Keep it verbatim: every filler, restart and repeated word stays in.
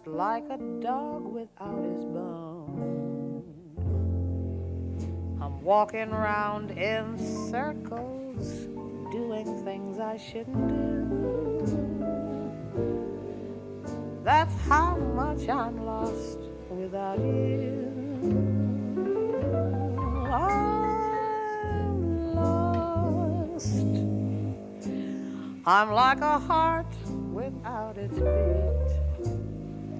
like a dog without his bone. I'm walking around in circles, doing things I shouldn't do. That's how much I'm lost without you. I'm lost. I'm like a heart without its beat.